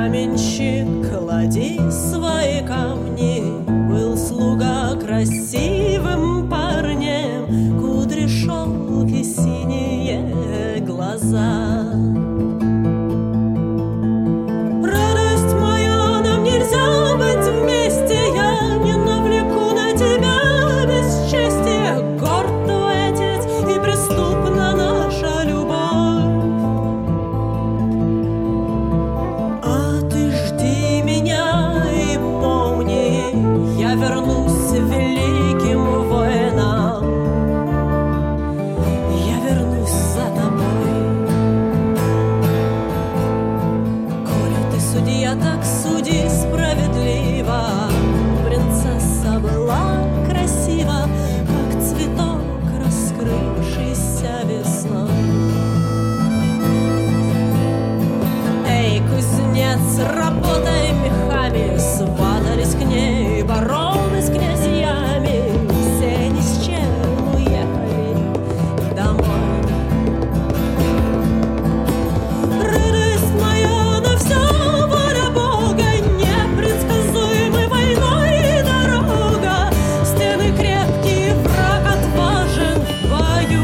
каменщик, клади свои камни. Был слуга красивым парнем, кудри, шелки, синие глаза. Радость моя, нам нельзя быть вместе, я не навлеку на тебя бесчестие. Горд твой отец и преступна наша любовь. А ты жди меня и помни, я вернусь великим воином. Я вернусь за тобой. Коли ты судья, так суди справедливо. Принцесса была красива, как цветок, раскрывшийся весной. Эй, кузнец, работай мехами, сватались к ней бароны с князьями, все ни с чем уехали домой. Радость моя, на все воля Бога, непредсказуемой войной дорога. Стены крепкие, враг отважен в бою.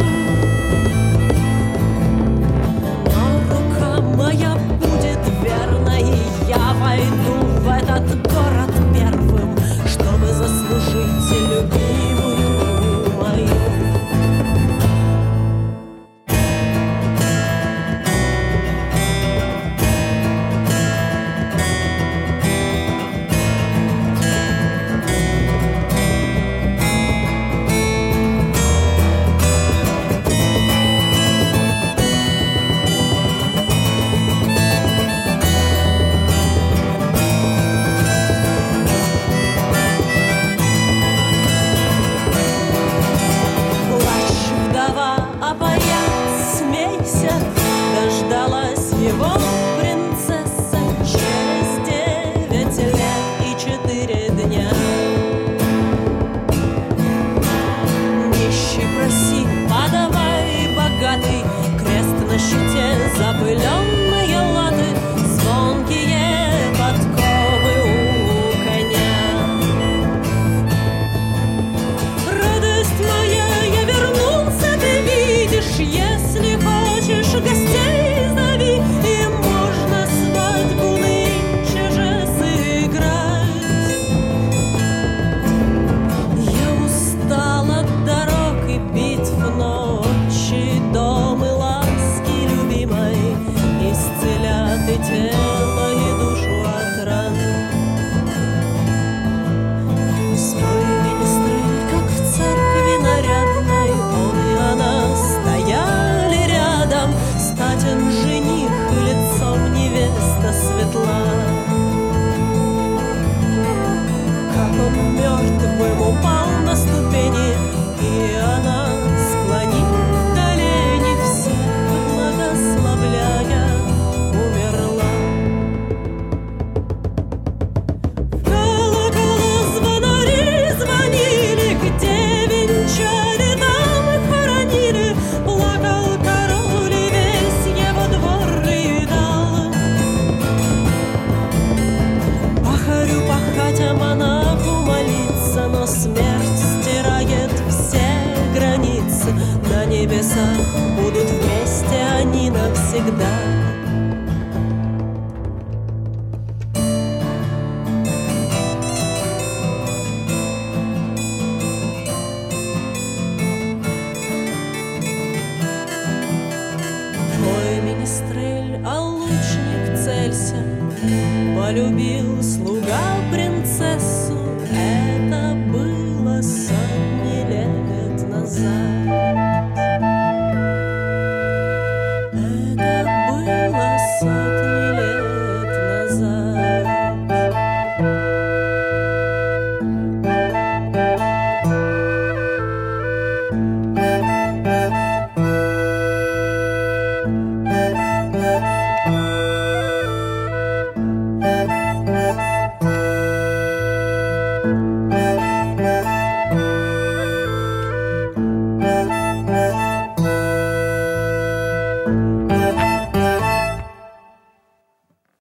Но рука моя будет верной, я войду в этот город первым, чтобы заслужить любимую мою. Плачь, вдова, опоясь, смейся, дождалась его принцесса через 9 лет и 4 дня. Нищий проси, подавай, богатый, крест на щите, запыленные латы, звонкие подковы у коня. Радость моя, я вернулся, ты видишь, если хочешь, гостей зови, и можно свадьбу нынче же сыграть. Я устал от дорог и битв, ночи, дом и ласки любимой исцелят и тело, и душу от ран. Свой министрель, как в церкви нарядной, он и она стояли рядом. Статен жених, и лицом невеста светла. Как он мертвым упал на ступени, и она, склонив колени, всех благословляя, умерла. Колокола, звонари звонили, где венчали, там и хоронили. Плакал король, и весь его двор рыдал. Пахарю пахать, а монаху молиться, но смерть стирает все границы. На небесах будут вместе они навсегда. Твой министрель, а лучник целься, полюбил слугу